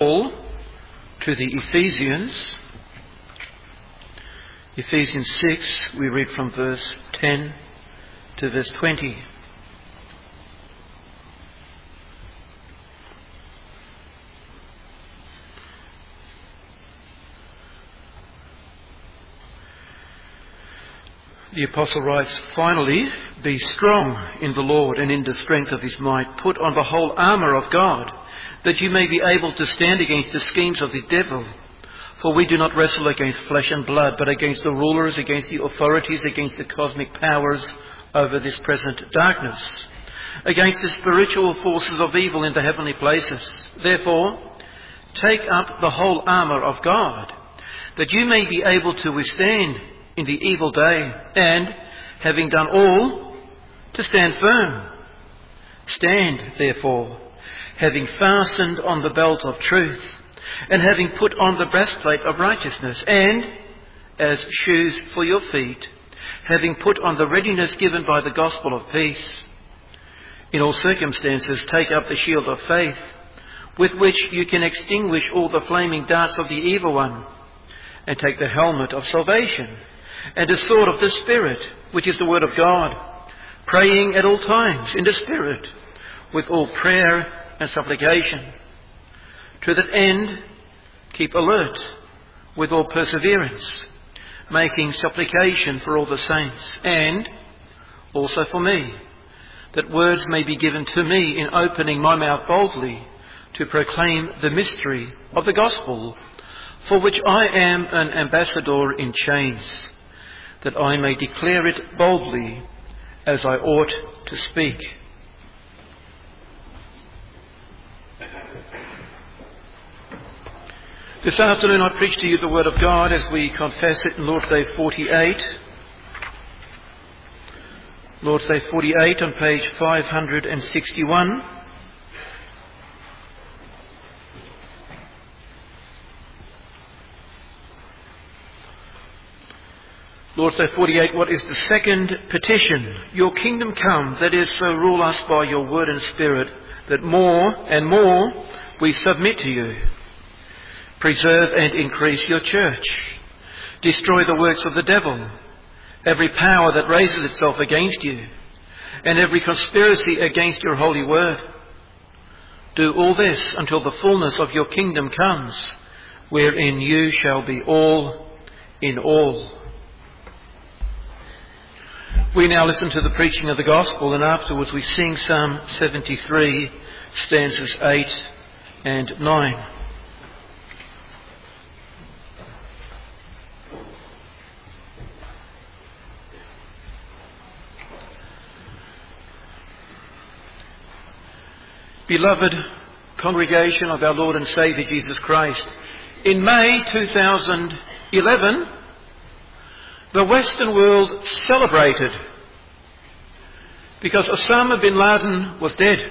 Paul to the Ephesians. Ephesians 6, we read from verse 10 to verse 20. The Apostle writes, "Finally, be strong in the Lord and in the strength of his might. Put on the whole armour of God, that you may be able to stand against the schemes of the devil. For we do not wrestle against flesh and blood, but against the rulers, against the authorities, against the cosmic powers over this present darkness, against the spiritual forces of evil in the heavenly places. Therefore, take up the whole armour of God, that you may be able to withstand in the evil day, and, having done all, to stand firm. Stand, therefore, having fastened on the belt of truth, and having put on the breastplate of righteousness, and, as shoes for your feet, having put on the readiness given by the gospel of peace. In all circumstances, take up the shield of faith, with which you can extinguish all the flaming darts of the evil one, and take the helmet of salvation, and the sword of the Spirit, which is the word of God, praying at all times in the Spirit, with all prayer and supplication. To that end, keep alert with all perseverance, making supplication for all the saints, and also for me, that words may be given to me in opening my mouth boldly to proclaim the mystery of the gospel, for which I am an ambassador in chains, that I may declare it boldly as I ought to speak." This afternoon I preach to you the Word of God as we confess it in Lord's Day 48. Lord's Day 48 on page 561. Lord's Day 48, what is the second petition? Your kingdom come, that is, so rule us by your word and spirit, that more and more we submit to you. Preserve and increase your church. Destroy the works of the devil, every power that raises itself against you, and every conspiracy against your holy word. Do all this until the fullness of your kingdom comes, wherein you shall be all in all. We now listen to the preaching of the gospel, and afterwards we sing Psalm 73, stanzas 8 and 9. Beloved congregation of our Lord and Saviour Jesus Christ, in May 2011, the Western world celebrated because Osama bin Laden was dead,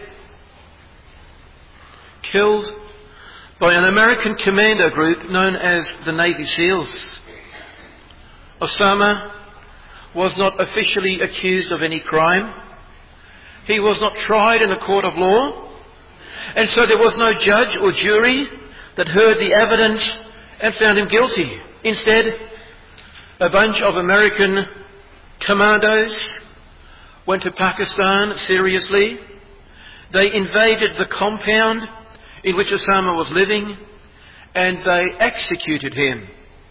killed by an American commando group known as the Navy SEALs. Osama was not officially accused of any crime. He was not tried in a court of law, and so there was no judge or jury that heard the evidence and found him guilty. Instead, a bunch of American commandos went to Pakistan seriously. They invaded the compound in which Osama was living, and they executed him.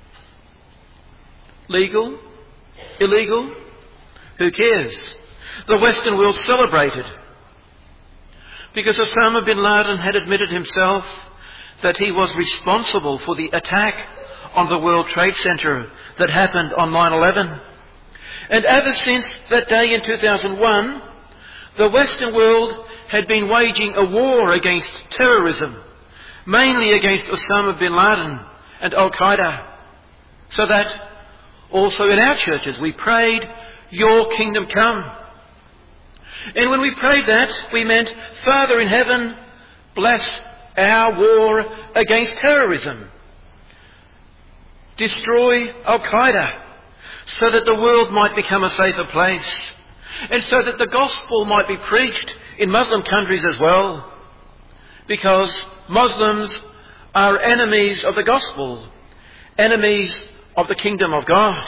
Legal? Illegal? Who cares? The Western world celebrated because Osama bin Laden had admitted himself that he was responsible for the attack on the World Trade Center that happened on 9/11. And ever since that day in 2001, the Western world had been waging a war against terrorism, mainly against Osama bin Laden and Al-Qaeda. So that also in our churches we prayed, "Your kingdom come." And when we prayed that, we meant, "Father in heaven, bless our war against terrorism. Destroy Al-Qaeda so that the world might become a safer place, and so that the gospel might be preached in Muslim countries as well, because Muslims are enemies of the gospel, enemies of the kingdom of God.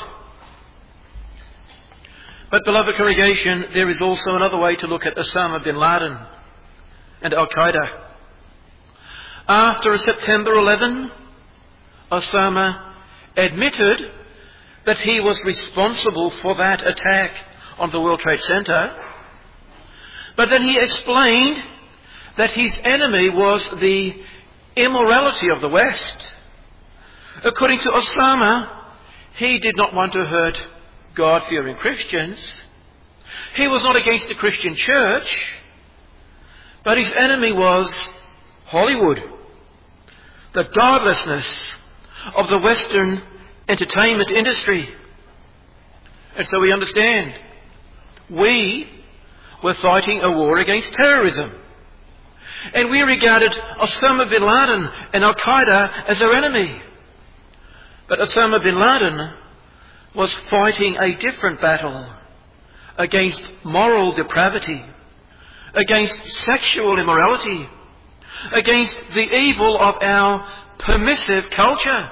But, beloved congregation, there is also another way to look at Osama bin Laden and Al-Qaeda. After September 11, Osama admitted that he was responsible for that attack on the World Trade Center, but then he explained that his enemy was the immorality of the West. According to Osama, he did not want to hurt God-fearing Christians. He was not against the Christian church, but his enemy was Hollywood, the godlessness of the Western entertainment industry. And so we understand, we were fighting a war against terrorism. And we regarded Osama bin Laden and Al-Qaeda as our enemy. But Osama bin Laden was fighting a different battle against moral depravity, against sexual immorality, against the evil of our permissive culture.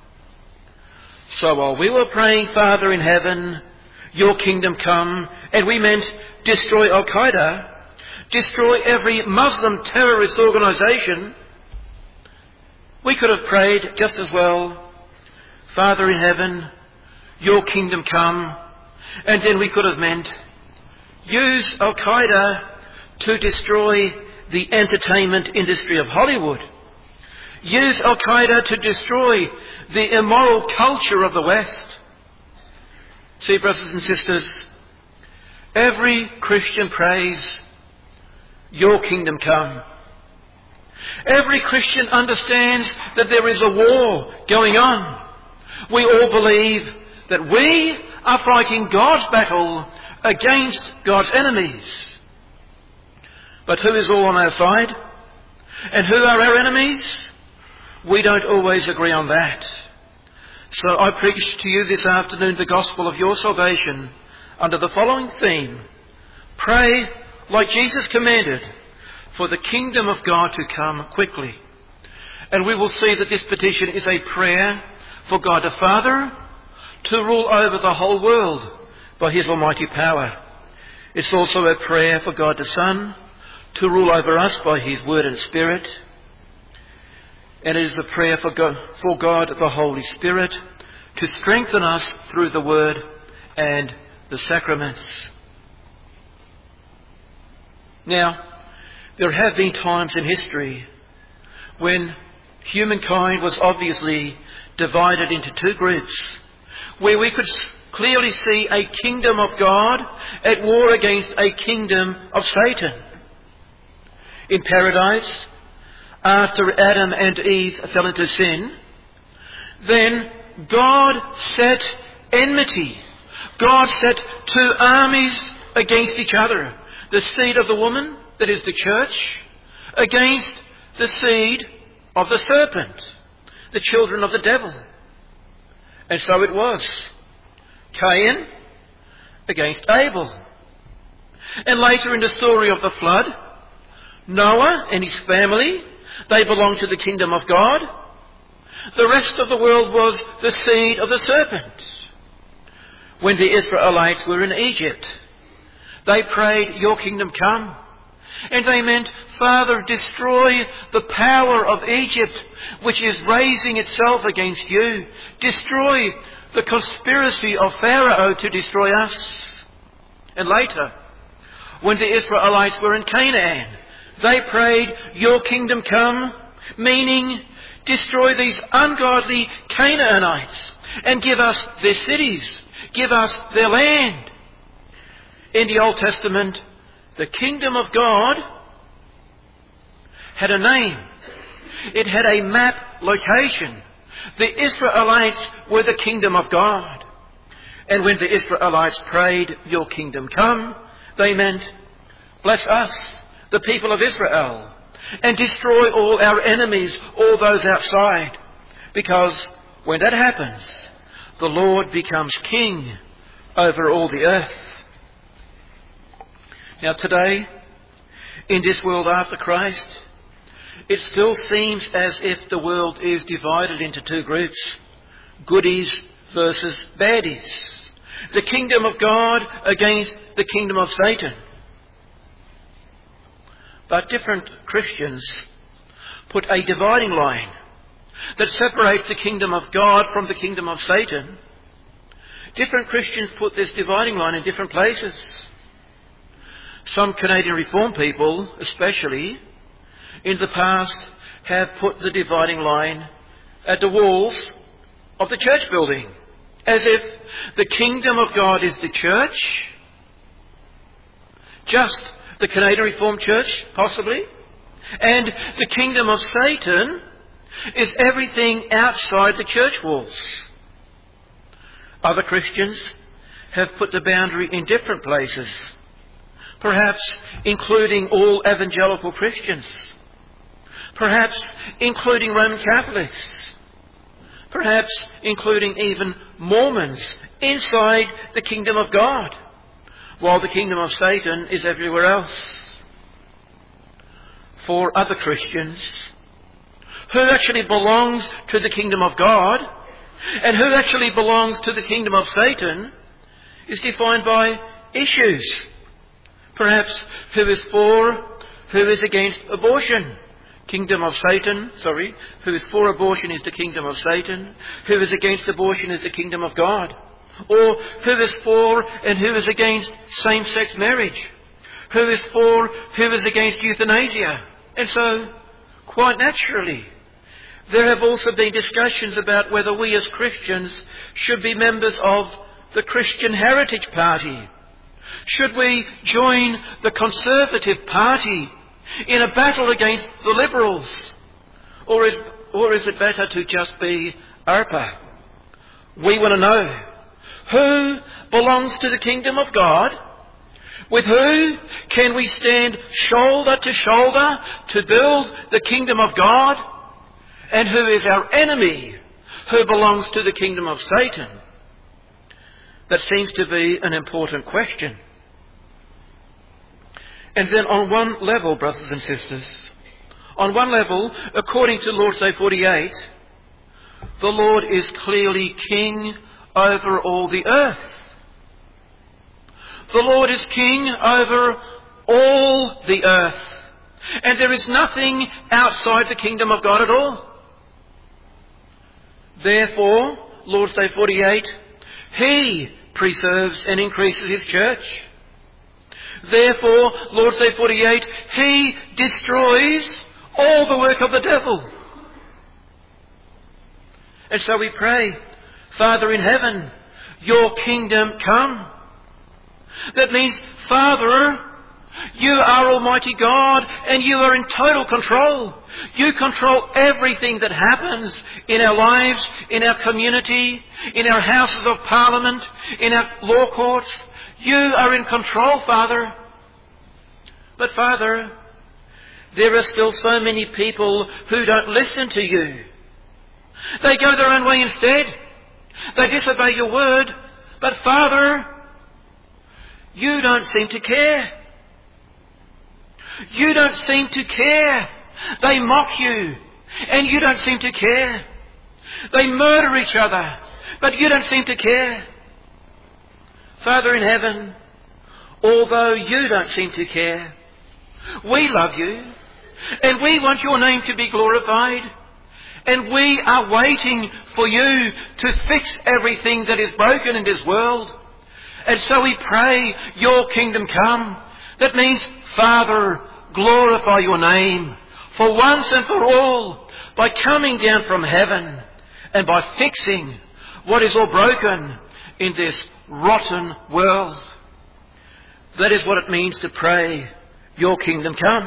So while we were praying, Father in heaven, your kingdom come, and we meant destroy Al-Qaeda, destroy every Muslim terrorist organisation, we could have prayed just as well, Father in heaven, your kingdom come, and then we could have meant use Al-Qaeda to destroy the entertainment industry of Hollywood. Use Al-Qaeda to destroy the immoral culture of the West. See, brothers and sisters, every Christian prays, your kingdom come. Every Christian understands that there is a war going on. We all believe that we are fighting God's battle against God's enemies. But who is all on our side? And who are our enemies? We don't always agree on that. So I preach to you this afternoon the gospel of your salvation under the following theme: pray like Jesus commanded for the kingdom of God to come quickly. And we will see that this petition is a prayer for God the Father to rule over the whole world by his almighty power. It's also a prayer for God the Son to rule over us by his word and spirit. And it is a prayer for God the Holy Spirit to strengthen us through the word and the sacraments. Now, there have been times in history when humankind was obviously divided into two groups, where we could clearly see a kingdom of God at war against a kingdom of Satan. In paradise, after Adam and Eve fell into sin, then God set enmity. God set two armies against each other. The seed of the woman, that is the church, against the seed of the serpent, the children of the devil. And so it was. Cain against Abel. And later in the story of the flood, Noah and his family, they belonged to the kingdom of God. The rest of the world was the seed of the serpent. When the Israelites were in Egypt, they prayed, your kingdom come. And they meant, Father, destroy the power of Egypt, which is raising itself against you. Destroy the conspiracy of Pharaoh to destroy us. And later, when the Israelites were in Canaan, they prayed, your kingdom come, meaning destroy these ungodly Canaanites and give us their cities, give us their land. In the Old Testament, the kingdom of God had a name. It had a map location. The Israelites were the kingdom of God. And when the Israelites prayed, your kingdom come, they meant, bless us, the people of Israel, and destroy all our enemies, all those outside. Because when that happens, the Lord becomes king over all the earth. Now today, in this world after Christ, it still seems as if the world is divided into two groups: goodies versus baddies. The kingdom of God against the kingdom of Satan. But different Christians put a dividing line that separates the kingdom of God from the kingdom of Satan. Different Christians put this dividing line in different places. Some Canadian Reformed people, especially, in the past, have put the dividing line at the walls of the church building, as if the kingdom of God is the church, just the Canadian Reformed Church, possibly, and the kingdom of Satan is everything outside the church walls. Other Christians have put the boundary in different places, perhaps including all evangelical Christians, perhaps including Roman Catholics, perhaps including even Mormons inside the kingdom of God, while the kingdom of Satan is everywhere else. For other Christians, who actually belongs to the kingdom of God and who actually belongs to the kingdom of Satan, is defined by issues. Perhaps who is for, who is against abortion. Who is for abortion is the kingdom of Satan. Who is against abortion is the kingdom of God. Or who is for and who is against same-sex marriage. Who is for, who is against euthanasia. And so, quite naturally, there have also been discussions about whether we as Christians should be members of the Christian Heritage Party. Should we join the Conservative Party in a battle against the Liberals? Or is it better to just be ARPA? We want to know who belongs to the kingdom of God, with who can we stand shoulder to shoulder to build the kingdom of God, and who is our enemy, who belongs to the kingdom of Satan. That seems to be an important question. And then on one level, brothers and sisters, on one level, according to Lord's Day 48, the Lord is clearly king over all the earth. The Lord is king over all the earth. And there is nothing outside the kingdom of God at all. Therefore, Lord's Day 48, He preserves and increases His church. Therefore, Lord's Day 48, He destroys all the work of the devil. And so we pray, Father in heaven, Your kingdom come. That means, Father, You are Almighty God and You are in total control. You control everything that happens in our lives, in our community, in our houses of parliament, in our law courts. You are in control, Father. But Father, there are still so many people who don't listen to You. They go their own way instead. They disobey Your word. But Father, You don't seem to care. You don't seem to care. They mock You, and You don't seem to care. They murder each other, but You don't seem to care. Father in heaven, although You don't seem to care, we love You, and we want Your name to be glorified, and we are waiting for You to fix everything that is broken in this world. And so we pray, Your kingdom come. That means, Father, glorify Your name for once and for all by coming down from heaven and by fixing what is all broken in this rotten world. That is what it means to pray, Your kingdom come.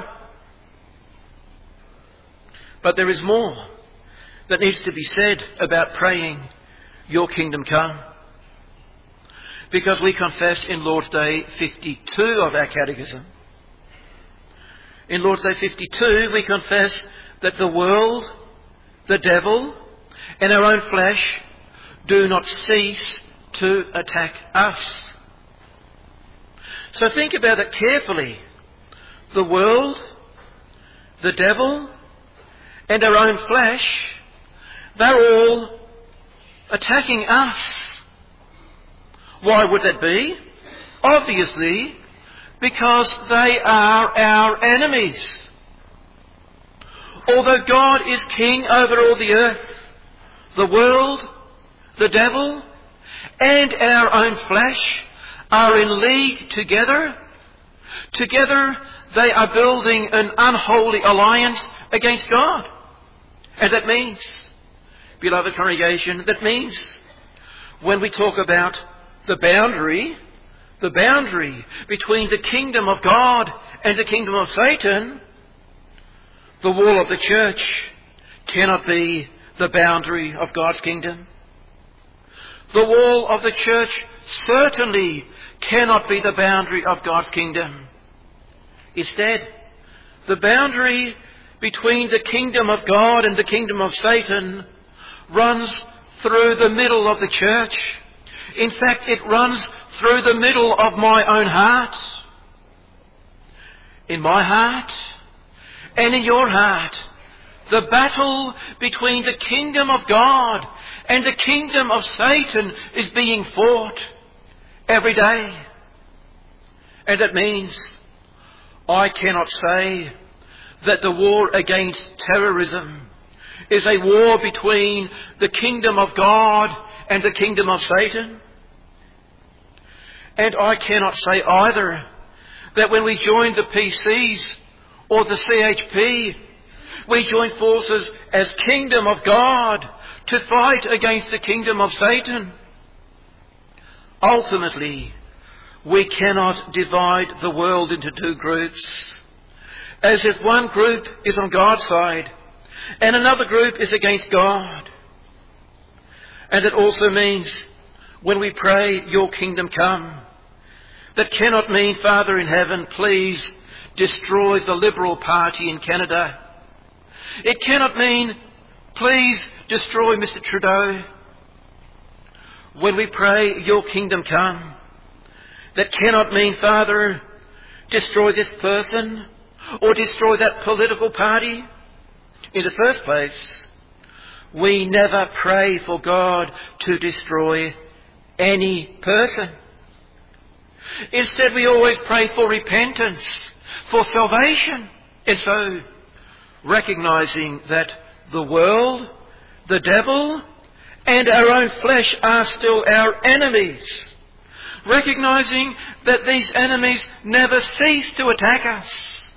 But there is more that needs to be said about praying, Your kingdom come. Because we confess in Lord's Day 52 of our Catechism. In Lord's Day 52 we confess that the world, the devil, and our own flesh do not cease to attack us. So think about it carefully. The world, the devil, and our own flesh, they're all attacking us. Why would that be? Obviously, because they are our enemies. Although God is king over all the earth, the world, the devil, and our own flesh are in league together. Together they are building an unholy alliance against God. And that means, beloved congregation, that means when we talk about the boundary between the kingdom of God and the kingdom of Satan, the wall of the church cannot be the boundary of God's kingdom. The wall of the church certainly cannot be the boundary of God's kingdom. Instead, the boundary between the kingdom of God and the kingdom of Satan runs through the middle of the church. In fact, it runs through the middle of my own heart. In my heart and in your heart, the battle between the kingdom of God and the kingdom of Satan is being fought every day. And that means I cannot say that the war against terrorism is a war between the kingdom of God and the kingdom of Satan. And I cannot say either that when we join the PCs or the CHP, we join forces as kingdom of God to fight against the kingdom of Satan. Ultimately, we cannot divide the world into two groups, as if one group is on God's side and another group is against God. And it also means when we pray, your kingdom come, that cannot mean, Father in heaven, please destroy the Liberal Party in Canada. It cannot mean, please destroy Mr. Trudeau. When we pray, your kingdom come, that cannot mean, Father, destroy this person or destroy that political party. In the first place, we never pray for God to destroy any person. Instead, we always pray for repentance, for salvation. And so, recognizing that the world, the devil, and our own flesh are still our enemies, recognizing that these enemies never cease to attack us,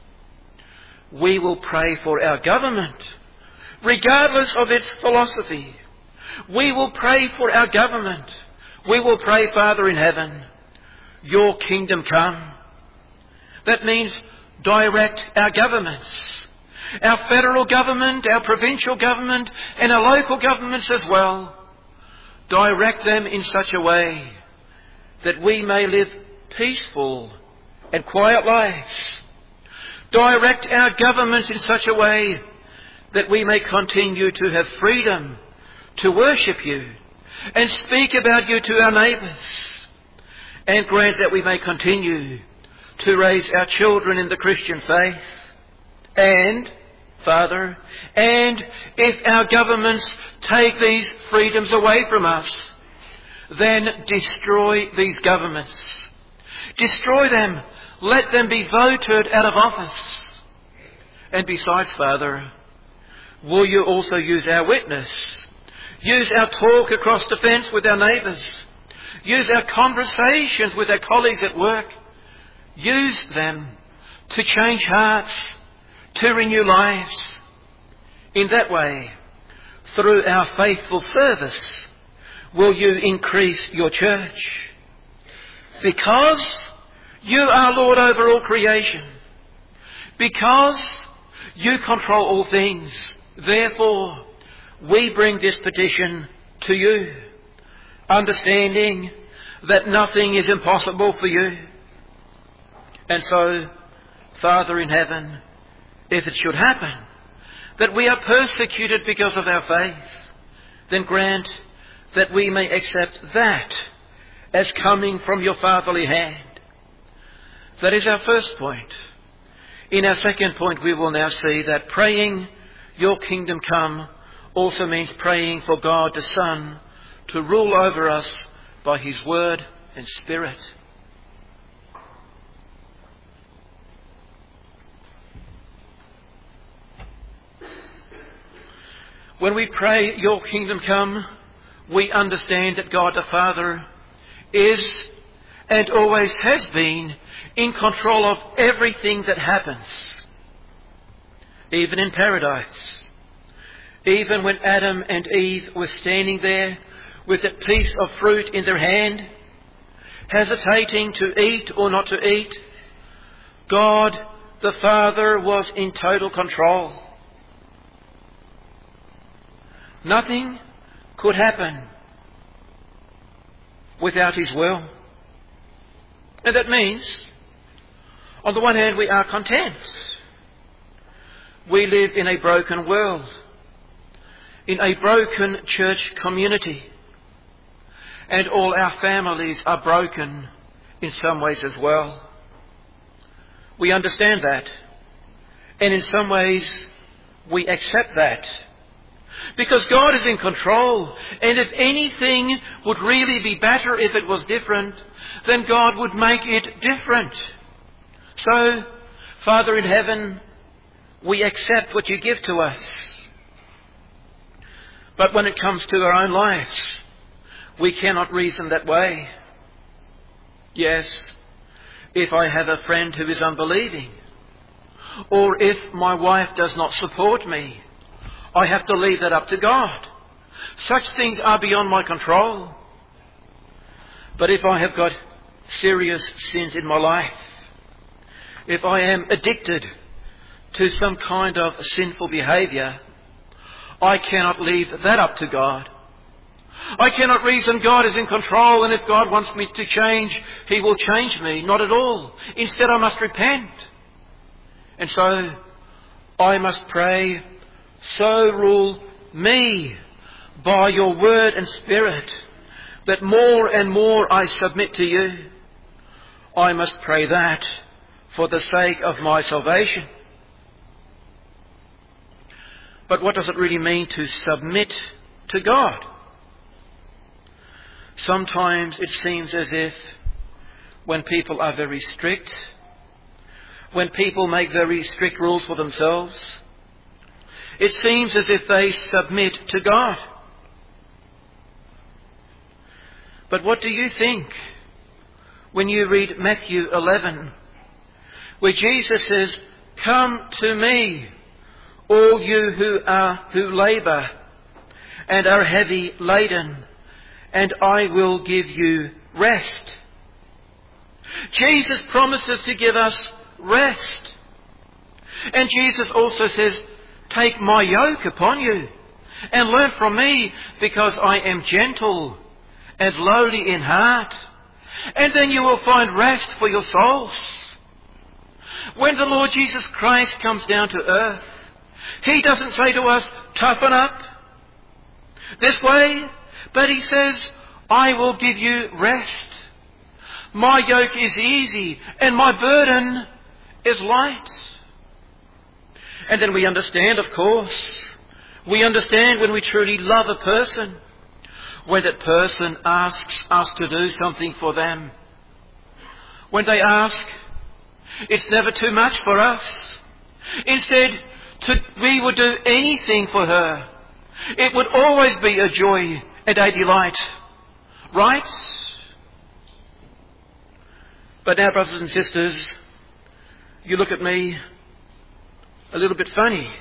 we will pray for our government, regardless of its philosophy. We will pray for our government. We will pray, Father in heaven, your kingdom come. That means direct our governments, our federal government, our provincial government, and our local governments as well. Direct them in such a way that we may live peaceful and quiet lives. Direct our governments in such a way that we may continue to have freedom to worship you and speak about you to our neighbours. And grant that we may continue to raise our children in the Christian faith. And, Father, and if our governments take these freedoms away from us, then destroy these governments. Destroy them. Let them be voted out of office. And besides, Father, will you also use our witness? Use our talk across the fence with our neighbours. Use our conversations with our colleagues at work. Use them to change hearts, to renew lives. In that way, through our faithful service, will you increase your church. Because you are Lord over all creation. Because you control all things. Therefore, we bring this petition to you, understanding that nothing is impossible for you. And so, Father in heaven, if it should happen that we are persecuted because of our faith, then grant that we may accept that as coming from your fatherly hand. That is our first point. In our second point, we will now see that praying Your kingdom come also means praying for God the Son to rule over us by His Word and Spirit. When we pray, Your kingdom come, we understand that God the Father is and always has been in control of everything that happens. Even in paradise. Even when Adam and Eve were standing there with that piece of fruit in their hand, hesitating to eat or not to eat, God the Father was in total control. Nothing could happen without His will. And that means, on the one hand, we are content. We live in a broken world, in a broken church community, and all our families are broken in some ways as well. We understand that, and in some ways we accept that. Because God is in control, and if anything would really be better if it was different, then God would make it different. So, Father in heaven, we accept what You give to us. But when it comes to our own lives, we cannot reason that way. Yes, if I have a friend who is unbelieving, or if my wife does not support me, I have to leave that up to God. Such things are beyond my control. But if I have got serious sins in my life, if I am addicted to some kind of sinful behaviour, I cannot leave that up to God. I cannot reason God is in control, and if God wants me to change, He will change me. Not at all. Instead, I must repent. And so, I must pray, so rule me by Your Word and Spirit, that more and more I submit to You. I must pray that for the sake of my salvation. But what does it really mean to submit to God? Sometimes it seems as if when people are very strict, when people make very strict rules for themselves, it seems as if they submit to God. But what do you think when you read Matthew 11, where Jesus says, "Come to me, all you who labour and are heavy laden, and I will give you rest." Jesus promises to give us rest. And Jesus also says, "Take my yoke upon you and learn from me, because I am gentle and lowly in heart. And then you will find rest for your souls." When the Lord Jesus Christ comes down to earth, He doesn't say to us, "Toughen up this way," but He says, "I will give you rest. My yoke is easy and my burden is light." And then we understand, of course, we understand when we truly love a person, when that person asks us to do something for them. When they ask, it's never too much for us. Instead, we would do anything for her. It would always be a joy and a delight. Right? But now, brothers and sisters, you look at me a little bit funny.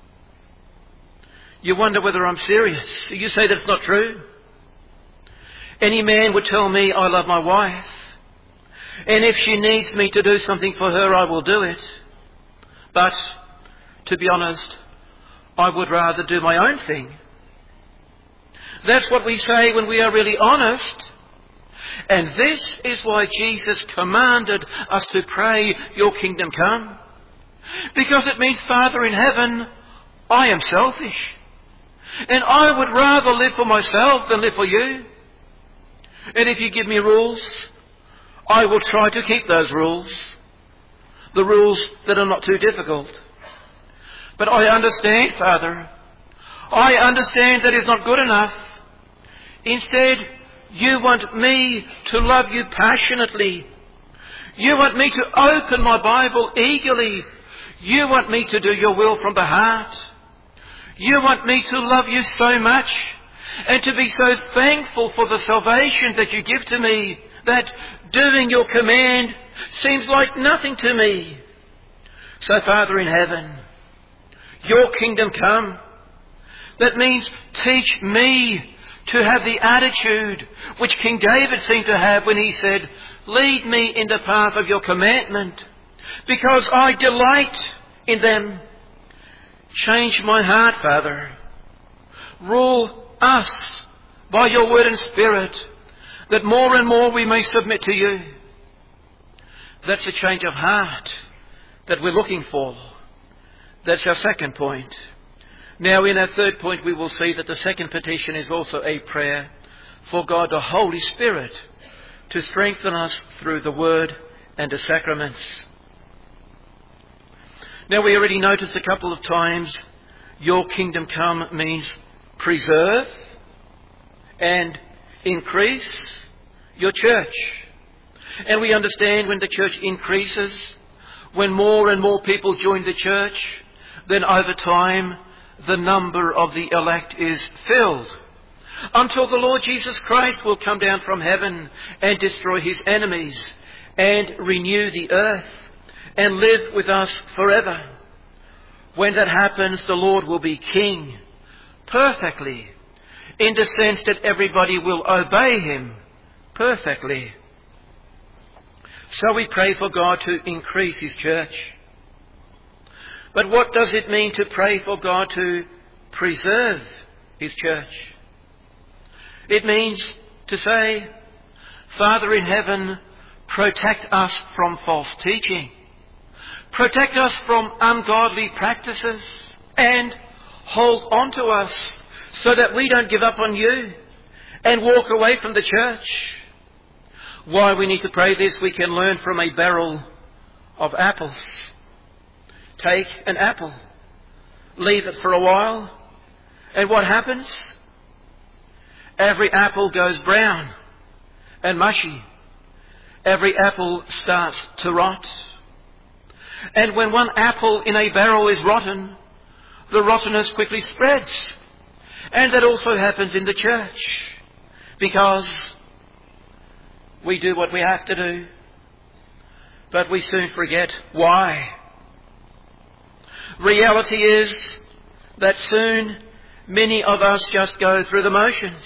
You wonder whether I'm serious. You say that's not true. Any man would tell me I love my wife, and if she needs me to do something for her, I will do it. But, to be honest, I would rather do my own thing. That's what we say when we are really honest. And this is why Jesus commanded us to pray, "Your kingdom come." Because it means, Father in heaven, I am selfish. And I would rather live for myself than live for You. And if You give me rules, I will try to keep those rules. The rules that are not too difficult. But I understand, Father. I understand that is not good enough. Instead, you want me to love you passionately. You want me to open my Bible eagerly. You want me to do your will from the heart. You want me to love you so much and to be so thankful for the salvation that you give to me that doing your command seems like nothing to me. So, Father in heaven, your kingdom come. That means teach me to have the attitude which King David seemed to have when he said, lead me in the path of your commandment, because I delight in them. Change my heart, Father. Rule us by your word and spirit, that more and more we may submit to you. That's a change of heart that we're looking for. That's our second point. Now, in our third point, we will see that the second petition is also a prayer for God, the Holy Spirit, to strengthen us through the Word and the sacraments. Now, we already noticed a couple of times, your kingdom come means preserve and increase your church. And we understand when the church increases, when more and more people join the church, then over time, the number of the elect is filled, until the Lord Jesus Christ will come down from heaven and destroy his enemies and renew the earth and live with us forever. When that happens, the Lord will be king perfectly, in the sense that everybody will obey him perfectly. So we pray for God to increase his church. But what does it mean to pray for God to preserve his church? It means to say, Father in heaven, protect us from false teaching. Protect us from ungodly practices and hold on to us so that we don't give up on you and walk away from the church. Why we need to pray this, we can learn from a barrel of apples. Take an apple, leave it for a while, and what happens? Every apple goes brown and mushy. Every apple starts to rot. And when one apple in a barrel is rotten, the rottenness quickly spreads. And that also happens in the church, because we do what we have to do, but we soon forget why. Reality is that soon many of us just go through the motions.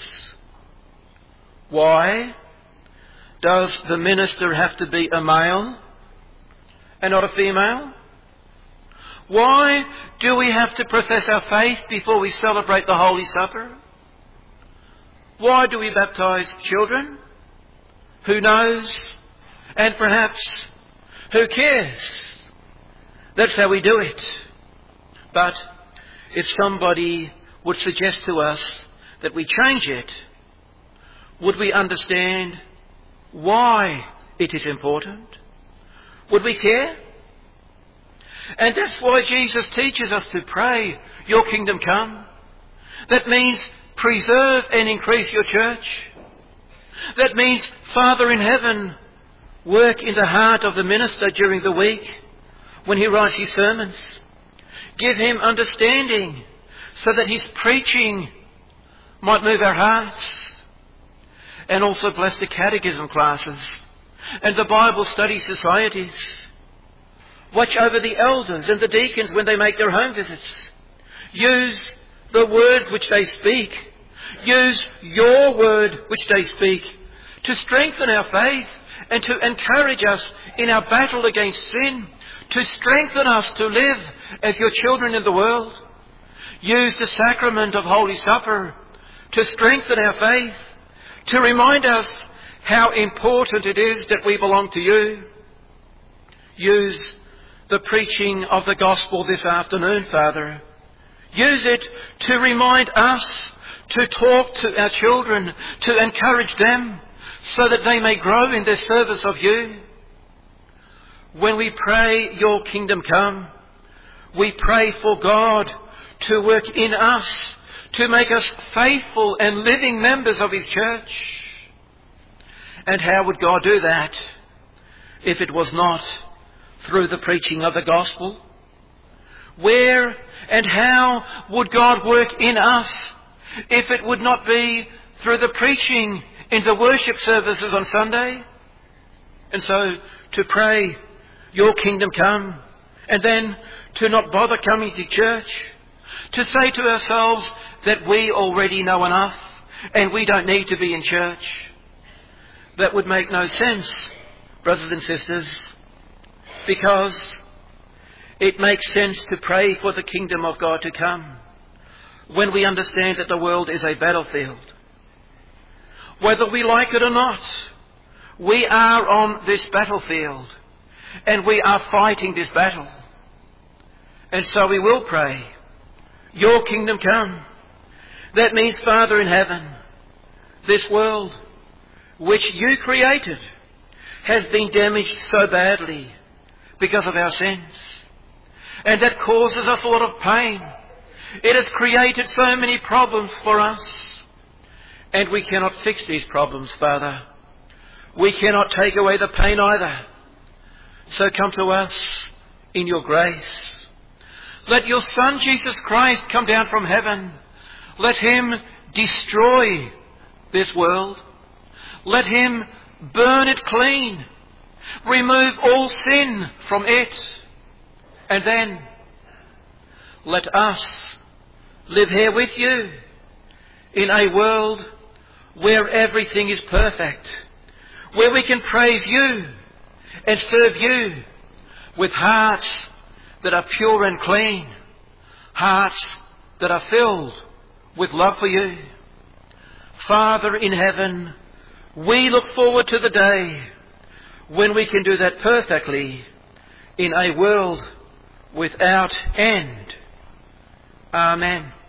Why? Does the minister have to be a male and not a female? Why do we have to profess our faith before we celebrate the Holy Supper? Why do we baptize children? Who knows? And perhaps, who cares? That's how we do it. But if somebody would suggest to us that we change it, would we understand why it is important? Would we care? And that's why Jesus teaches us to pray, your kingdom come. That means preserve and increase your church. That means, Father in heaven, work in the heart of the minister during the week when he writes his sermons. Give him understanding so that his preaching might move our hearts. And also bless the catechism classes and the Bible study societies. Watch over the elders and the deacons when they make their home visits. Use the words which they speak. Use your word which they speak to strengthen our faith and to encourage us in our battle against sin, to strengthen us to live as your children in the world. Use the sacrament of Holy Supper to strengthen our faith, to remind us how important it is that we belong to you. Use the preaching of the gospel this afternoon, Father. Use it to remind us, to talk to our children, to encourage them so that they may grow in their service of you. When we pray, your kingdom come, We pray for God to work in us, to make us faithful and living members of His church. And how would God do that if it was not through the preaching of the gospel? Where and how would God work in us if it would not be through the preaching in the worship services on Sunday? And so to pray, your kingdom come, and then to not bother coming to church, to say to ourselves that we already know enough and we don't need to be in church. That would make no sense, brothers and sisters, because it makes sense to pray for the kingdom of God to come when we understand that the world is a battlefield. Whether we like it or not, we are on this battlefield and we are fighting this battle. And so we will pray, your kingdom come. That means, Father in heaven, this world which you created has been damaged so badly because of our sins. And that causes us a lot of pain. It has created so many problems for us. And we cannot fix these problems, Father. We cannot take away the pain either. So come to us in your grace. Let your Son, Jesus Christ, come down from heaven. Let Him destroy this world. Let Him burn it clean. Remove all sin from it. And then let us live here with you in a world where everything is perfect, where we can praise you and serve you with hearts that are pure and clean, hearts that are filled with love for you. Father in heaven, we look forward to the day when we can do that perfectly in a world without end. Amen.